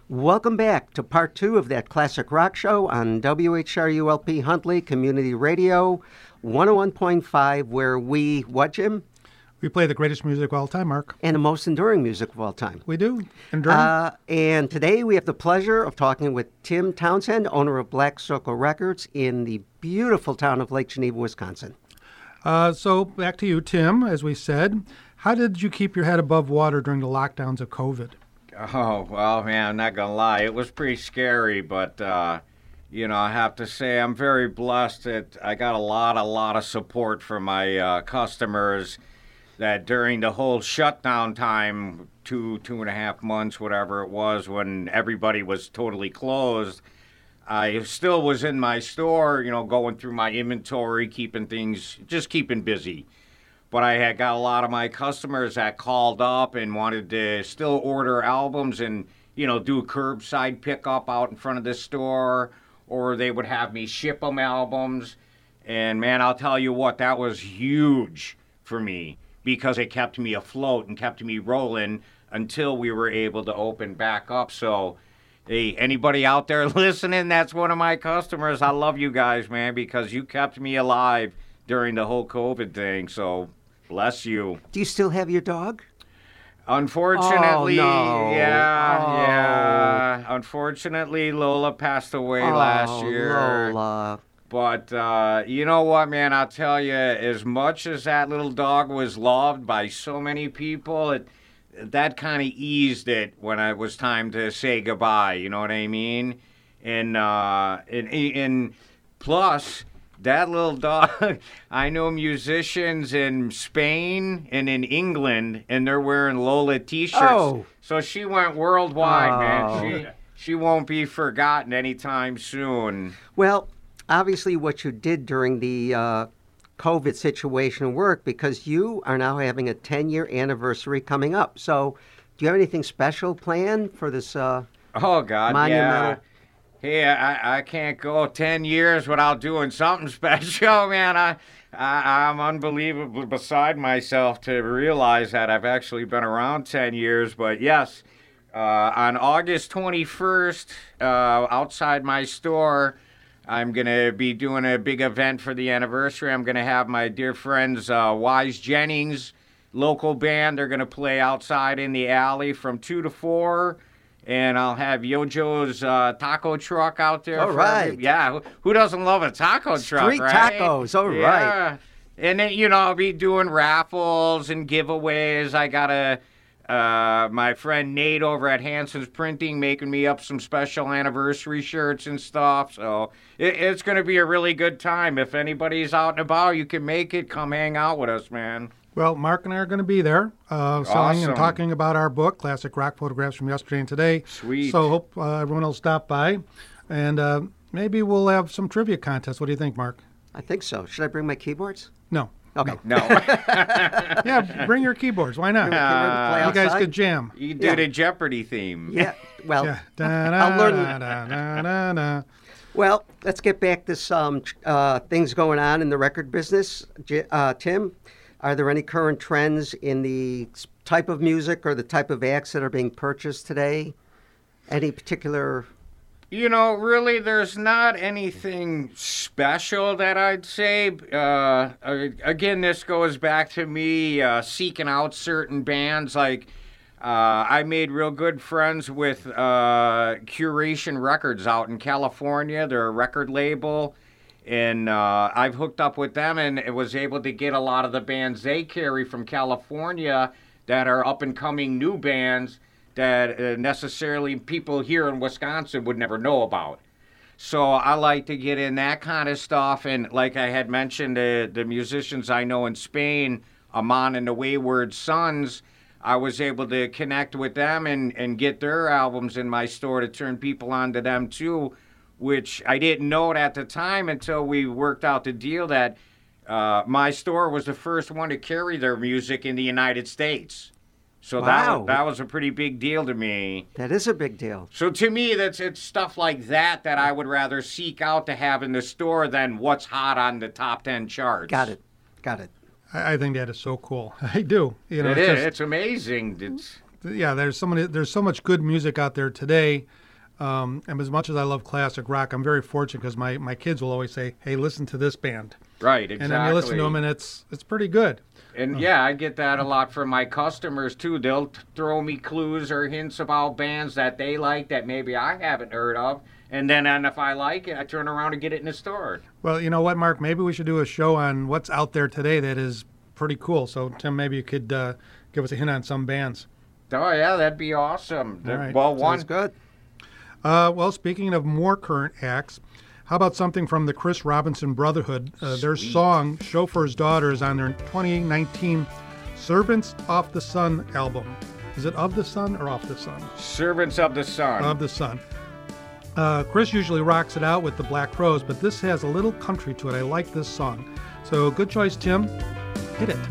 Welcome back to part two of that classic rock show on WHRULP Huntley Community Radio 101.5, where we, what, Jim? We play the greatest music of all time, Mark. And the most enduring music of all time. We do. Enduring. And today we have the pleasure of talking with Tim Townsend, owner of Black Circle Records in the beautiful town of Lake Geneva, Wisconsin. So back to you, Tim, as we said. How did you keep your head above water during the lockdowns of COVID? Oh, well, man, I'm not going to lie. It was pretty scary, but, I have to say I'm very blessed that I got a lot of support from my customers that during the whole shutdown time, 2.5 months, whatever it was, when everybody was totally closed, I still was in my store, going through my inventory, keeping busy. But I had got a lot of my customers that called up and wanted to still order albums and, do curbside pickup out in front of the store, or they would have me ship them albums. And, man, I'll tell you what, that was huge for me because it kept me afloat and kept me rolling until we were able to open back up. So, hey, anybody out there listening, that's one of my customers. I love you guys, man, because you kept me alive during the whole COVID thing. So, bless you. Do you still have your dog? Unfortunately, oh, no. Yeah. Unfortunately, Lola passed away last year. Lola. But you know what, man? I'll tell you, as much as that little dog was loved by so many people, that kind of eased it when it was time to say goodbye. You know what I mean? And plus, that little dog, I know musicians in Spain and in England, and they're wearing Lola T-shirts. Oh. So she went worldwide, man. She won't be forgotten anytime soon. Well, obviously what you did during the COVID situation worked because you are now having a 10-year anniversary coming up. So do you have anything special planned for this oh, God, monumental... Yeah. Hey, I can't go 10 years without doing something special, man. I'm unbelievably beside myself to realize that I've actually been around 10 years. But yes, on August 21st, outside my store, I'm going to be doing a big event for the anniversary. I'm going to have my dear friends, Wise Jennings, local band. They're going to play outside in the alley from 2 to 4. And I'll have Yojo's taco truck out there. All right. Yeah, who doesn't love a taco truck, Street right? tacos, all yeah. right. And then, I'll be doing raffles and giveaways. I got my friend Nate over at Hanson's Printing making me up some special anniversary shirts and stuff. So it's going to be a really good time. If anybody's out and about, you can make it. Come hang out with us, man. Well, Mark and I are going to be there selling and talking about our book, Classic Rock Photographs from Yesterday and Today. Sweet. So hope everyone will stop by. And maybe we'll have some trivia contests. What do you think, Mark? I think so. Should I bring my keyboards? No. Okay. No. Yeah, bring your keyboards. Why not? You guys could jam. You can do the Jeopardy theme. Yeah. Well, Yeah. I'll learn. Well, let's get back to some things going on in the record business. Tim, are there any current trends in the type of music or the type of acts that are being purchased today? Any particular... Really, there's not anything special that I'd say. Again, this goes back to me seeking out certain bands. Like, I made real good friends with Curation Records out in California. They're a record label. And I've hooked up with them and was able to get a lot of the bands they carry from California that are up-and-coming new bands that necessarily people here in Wisconsin would never know about. So I like to get in that kind of stuff. And like I had mentioned, the musicians I know in Spain, Amon and the Wayward Sons, I was able to connect with them and get their albums in my store to turn people on to them too, which I didn't know it at the time until we worked out the deal that my store was the first one to carry their music in the United States. So wow. that was a pretty big deal to me. That is a big deal. So to me, it's stuff like that I would rather seek out to have in the store than what's hot on the top 10 charts. Got it. I think that is so cool. I do. It's amazing. yeah, there's so much good music out there today. And as much as I love classic rock, I'm very fortunate because my kids will always say, "Hey, listen to this band." Right, exactly. And then you listen to them, and it's pretty good. And yeah, I get that a lot from my customers too. They'll throw me clues or hints about bands that they like that maybe I haven't heard of. And if I like it, I turn around and get it in the store. Well, you know what, Mark? Maybe we should do a show on what's out there today that is pretty cool. So, Tim, maybe you could give us a hint on some bands. Oh, yeah, that'd be awesome. All right. Well, Sounds good. Well, speaking of more current acts, how about something from the Chris Robinson Brotherhood? Their song, Chauffeur's Daughter, is on their 2019 Servants of the Sun album. Is it Of the Sun or Off the Sun? Servants of the Sun. Of the Sun. Chris usually rocks it out with the Black Crowes, but this has a little country to it. I like this song. So good choice, Tim. Hit it.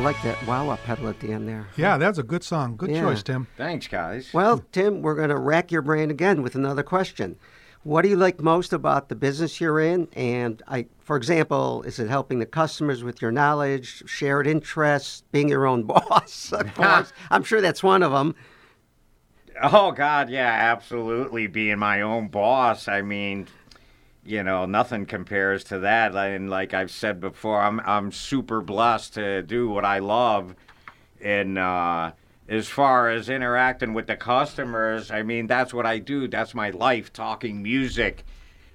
like that wah-wah pedal at the end there. Yeah, that's a good song. Good choice, Tim. Thanks, guys. Well, Tim, we're going to rack your brain again with another question. What do you like most about the business you're in? And, for example, is it helping the customers with your knowledge, shared interests, being your own boss, of course? I'm sure that's one of them. Oh, God, yeah, absolutely. Being my own boss. I mean, nothing compares to that. And like I've said before, I'm super blessed to do what I love. And as far as interacting with the customers, I mean, that's what I do. That's my life, talking music.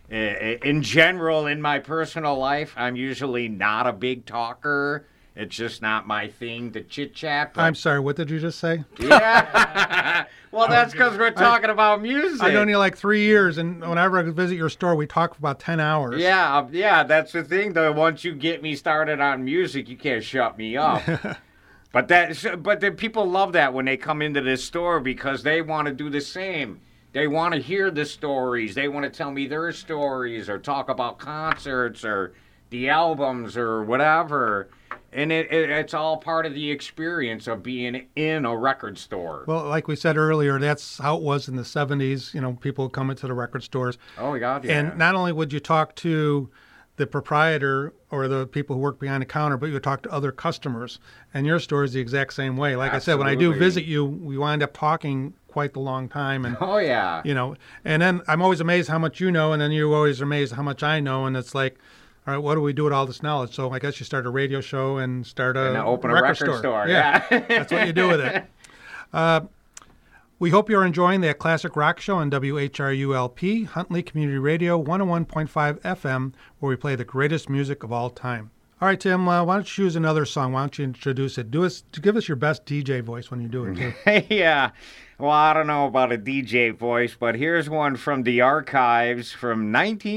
In general, in my personal life, I'm usually not a big talker. It's just not my thing to chit-chat. I'm sorry, what did you just say? Yeah. Well, that's because we're talking about music. I've known you like 3 years, and whenever I visit your store, we talk for about 10 hours. Yeah, that's the thing, though. Once you get me started on music, you can't shut me up. But the people love that when they come into this store because they want to do the same. They want to hear the stories. They want to tell me their stories or talk about concerts or the albums or whatever. And it's all part of the experience of being in a record store. Well, like we said earlier, that's how it was in the 70s. People would come into the record stores. Oh, God, yeah. And not only would you talk to the proprietor or the people who work behind the counter, but you would talk to other customers. And your store is the exact same way. Like Absolutely. I said, when I do visit you, we wind up talking quite the long time. And oh, yeah. And then I'm always amazed how much you know, and then you're always amazed how much I know. And it's like, all right, what do we do with all this knowledge? So I guess you start a radio show and start open a record store. Yeah. That's what you do with it. We hope you're enjoying that classic rock show on WHRULP, Huntley Community Radio, 101.5 FM, where we play the greatest music of all time. All right, Tim, why don't you choose another song? Why don't you introduce it? Give us your best DJ voice when you do it, too. Yeah. Well, I don't know about a DJ voice, but here's one from the archives from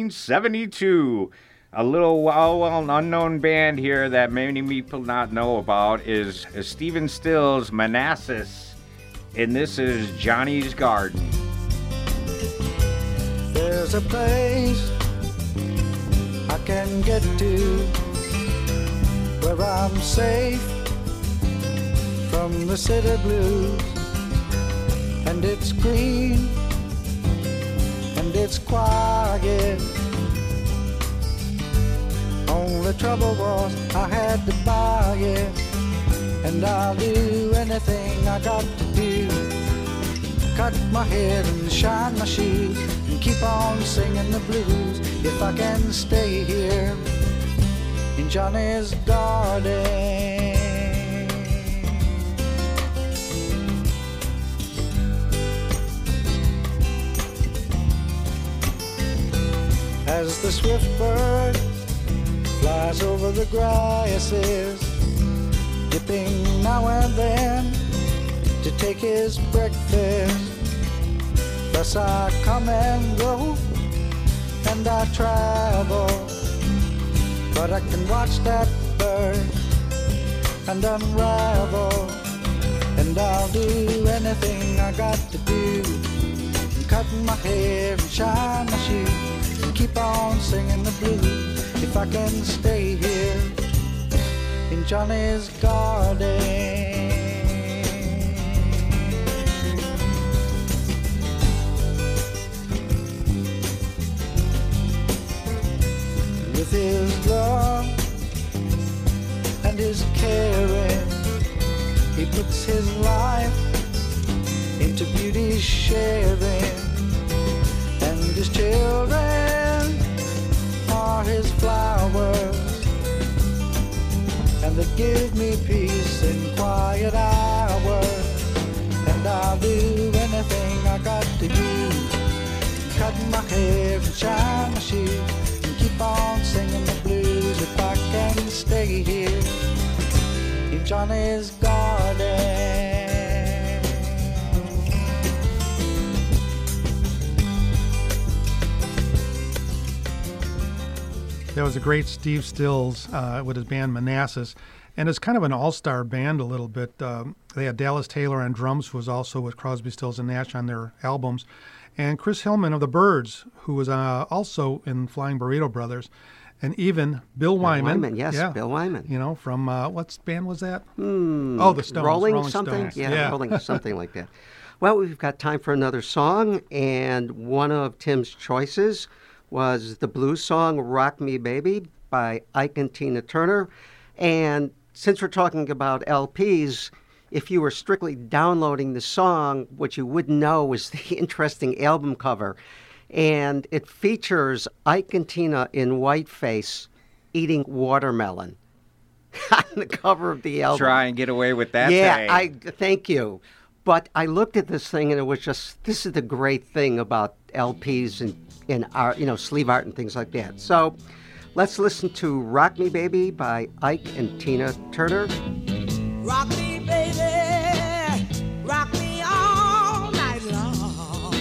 1972. A little well-unknown band here that many people not know about is Stephen Stills' Manassas, and this is Johnny's Garden. There's a place I can get to where I'm safe from the city blues, and it's green and it's quiet. Only trouble was I had to buy it, and I'll do anything I got to do. Cut my hair and shine my shoes and keep on singing the blues if I can stay here in Johnny's garden. As the swift bird flies over the grasses, dipping now and then to take his breakfast. Thus I come and go, and I travel, but I can watch that bird and unravel, and I'll do anything I got to do. Cut my hair and shine my shoes and keep on singing the blues if I can stay here in Johnny's garden. With his love and his caring, he puts his life into beauty sharing, and his children are his flowers, and they give me peace in quiet hours, and I'll do anything I got to do. Cut my hair and shine my shoes and keep on singing the blues if I can stay here in Johnny's garden. That was a great Steve Stills with his band Manassas. And it's kind of an all-star band a little bit. They had Dallas Taylor on drums, who was also with Crosby, Stills, and Nash on their albums. and Chris Hillman of the Byrds, who was also in Flying Burrito Brothers, and even Bill Wyman. Yes, yeah, Bill Wyman. You know, from what band was that? Oh, the Stones. Rolling something? Stones. Yeah, Rolling something like that. Well, we've got time for another song, and one of Tim's choices was the blues song Rock Me Baby by Ike and Tina Turner. And since we're talking about LPs, if you were strictly downloading the song, what you wouldn't know was the interesting album cover. And it features Ike and Tina in whiteface eating watermelon on the cover of the album. Try and get away with that Yeah, thing. Thank you. But I looked at this thing and it was just, this is the great thing about LPs and art, sleeve art and things like that. So let's listen to Rock Me Baby by Ike and Tina Turner. Rock me, baby, rock me all night long.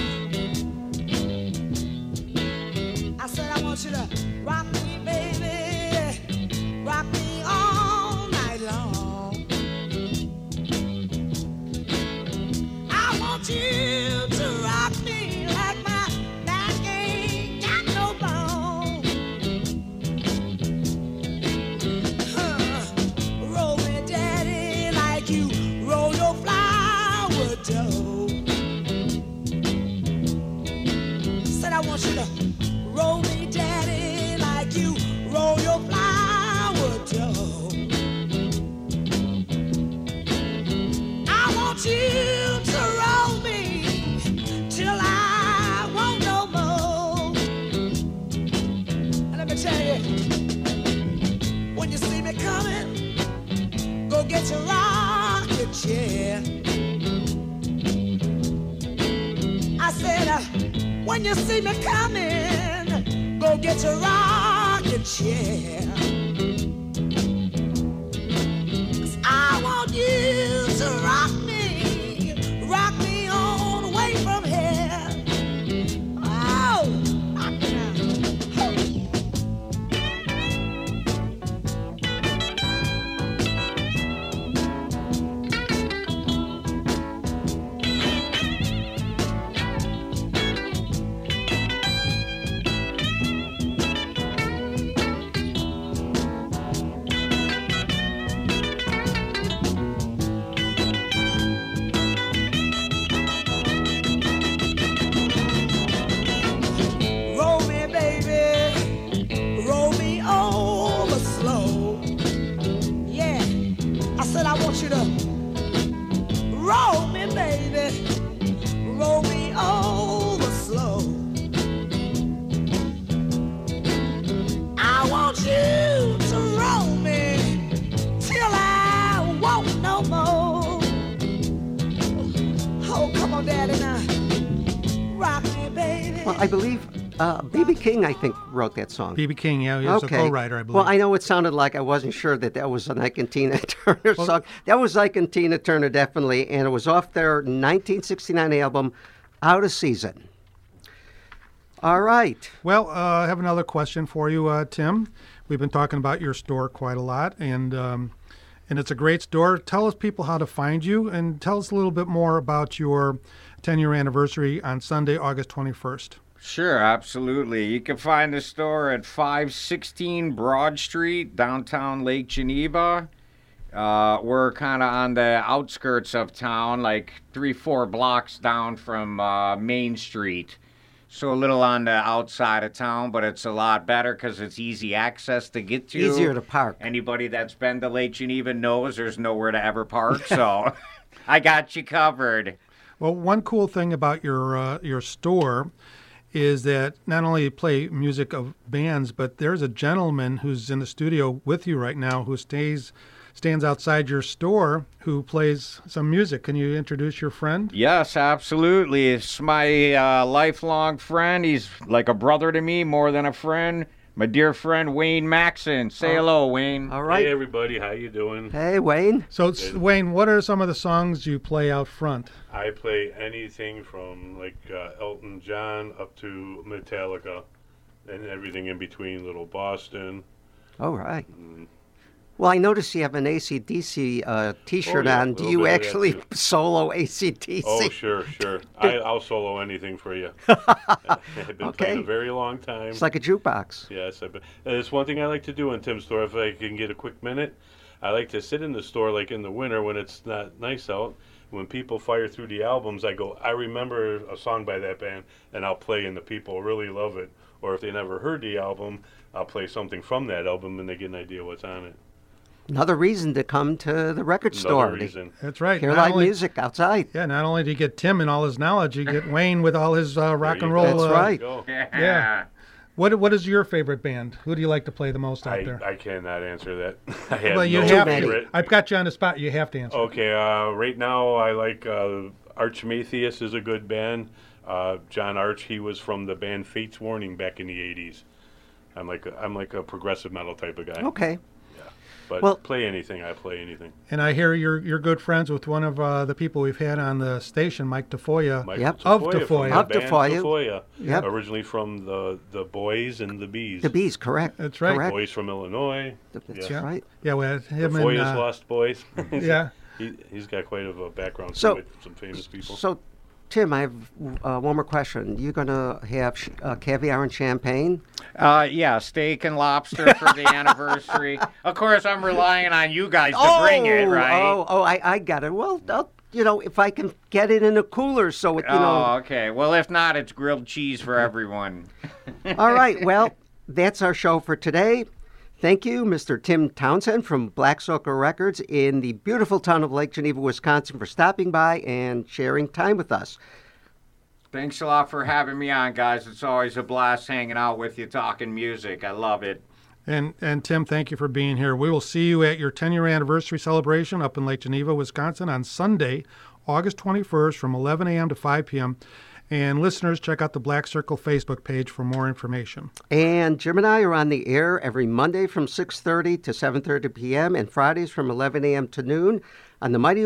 I said I want you to rock me, baby, rock me all night long. I want you to rock me like my back ain't got no bone. Roll me, daddy, like you roll your flour dough. Said I want you to roll me, daddy, like you roll your flour dough. I want you to roll me till I won't no more. And let me tell you, when you see me coming, go get your rocking chair. I said, when you see me coming, go get your rocking chair. 'Cause I want you to rock me on away from here. Oh, rock me now. Roll me, baby, roll me over slow. Yeah, I said I want you to roll me, baby, roll me over slow. I want you to roll me till I won't no more. Oh, come on, daddy, now. Rock me, baby. Well, I believe B.B. King, I think, wrote that song. B.B. King, yeah, he was a co-writer, I believe. Well, I know it sounded like I wasn't sure that was an Ike and Tina Turner song. That was Ike and Tina Turner, definitely, and it was off their 1969 album, Out of Season. All right. Well, I have another question for you, Tim. We've been talking about your store quite a lot, and it's a great store. Tell us, people, how to find you, and tell us a little bit more about your 10-year anniversary on Sunday, August 21st. Sure, absolutely. You can find the store at 516 Broad Street, downtown Lake Geneva. We're kind of on the outskirts of town, like 3-4 blocks down from Main Street. So a little on the outside of town, but it's a lot better because it's easy access to get to. Easier to park. Anybody that's been to Lake Geneva knows there's nowhere to ever park, so I got you covered. Well, one cool thing about your store is that not only you play music of bands, but there's a gentleman who's in the studio with you right now who stands outside your store who plays some music. Can you introduce your friend? Yes, absolutely. It's my lifelong friend. He's like a brother to me, more than a friend. My dear friend, Wayne Maxon. Say hello, Wayne. All right. Hey, everybody. How you doing? Hey, Wayne. So, Wayne, what are some of the songs you play out front? I play anything from like Elton John up to Metallica and everything in between, Little Boston. All right. Well, I noticed you have an AC/DC T-shirt Oh, yeah, on. a Do little you bit of that, actually too. solo AC/DC? Oh, sure. I'll solo anything for you. I've been playing a very long time. It's like a jukebox. Yes, it's one thing I like to do in Tim's store. If I can get a quick minute, I like to sit in the store like in the winter when it's not nice out. When people fire through the albums, I go, I remember a song by that band, and I'll play, and the people really love it. Or if they never heard the album, I'll play something from that album, and they get an idea what's on it. Another reason to come to the record store. Another reason. That's right. Hear Not live only- music outside. Yeah, not only do you get Tim and all his knowledge, you get Wayne with all his rock and roll. That's right. Go. Yeah. What is your favorite band? Who do you like to play the most out there? I cannot answer that. I have Well, you no have favorite. to. I've got you on the spot. You have to answer. Okay, right now I like Archmatheus is a good band. John Arch, he was from the band Fate's Warning back in the 80s. I'm like a progressive metal type of guy. Okay. But Well- play anything, I play anything. And I hear you're good friends with one of the people we've had on the station, Mike Tafoya. Mike Yep. Of Tafoya Tafoya. from the Of band Tafoya. Tafoya. Yep. Originally from the Boys and the Bees. The Bees, correct. That's right. Correct. Boys from Illinois. That's Yeah. right. Yeah, we had The him Foyas and Lost Boys. yeah. He's got quite of a background So- too with some famous people. So, Tim, I have one more question. You going to have caviar and champagne? Yeah, steak and lobster for the anniversary. Of course, I'm relying on you guys to bring it, right? I got it. Well, if I can get it in a cooler so it, Oh, okay. Well, if not, it's grilled cheese for everyone. All right. Well, that's our show for today. Thank you, Mr. Tim Townsend from Black Soca Records in the beautiful town of Lake Geneva, Wisconsin, for stopping by and sharing time with us. Thanks a lot for having me on, guys. It's always a blast hanging out with you, talking music. I love it. And Tim, thank you for being here. We will see you at your 10-year anniversary celebration up in Lake Geneva, Wisconsin on Sunday, August 21st from 11 a.m. to 5 p.m. And listeners, check out the Black Circle Facebook page for more information. And Jim and I are on the air every Monday from 6:30 to 7:30 p.m. and Fridays from 11 a.m. to noon on the mighty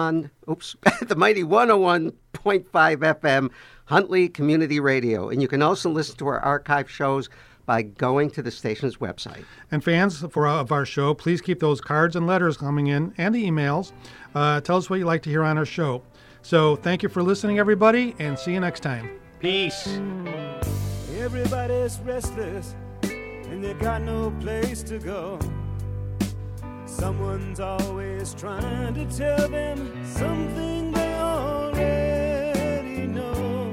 101.5 FM Huntley Community Radio. And you can also listen to our archive shows by going to the station's website. And fans of our show, please keep those cards and letters coming in and the emails. Tell us what you'd like to hear on our show. So thank you for listening, everybody, and see you next time. Peace. Everybody's restless and they got no place to go. Someone's always trying to tell them something they already know.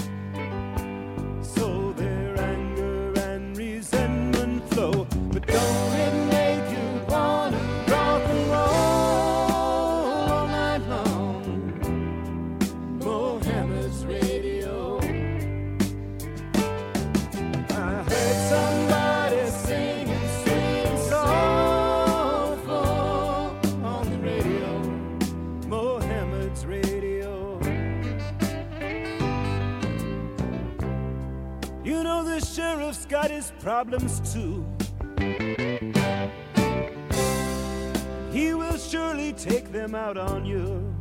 So their anger and resentment flow. But don't it make you wanna rock and roll all night long? Mohammed's radio. I heard somebody singing sweet and soulful on the radio. Mohammed's radio. You know the sheriff's got his problems too. He will surely take them out on you.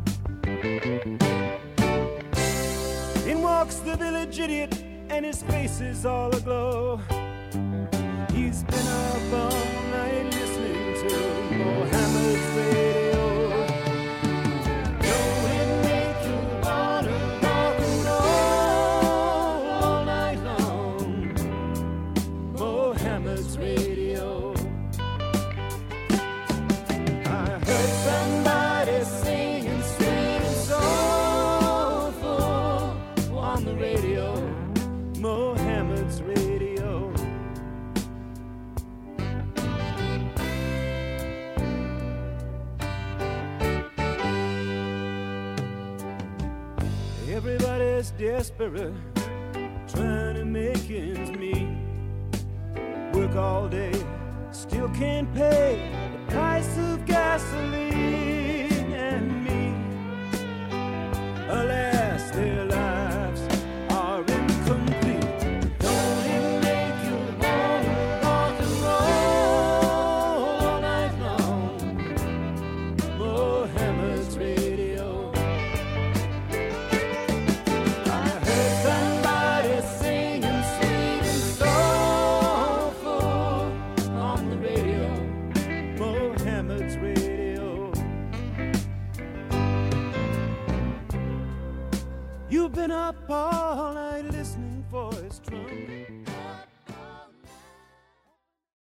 In walks the village idiot, and his face is all aglow. He's been up all night listening to Mohammed's radio. Don't it make you wanna rock and roll all night long? Mohammed's radio. I heard somebody singing sweet and soulful on the radio. Mohammed's radio. Everybody's desperate, trying to make ends meet. Work all day, still can't pay the price of gasoline.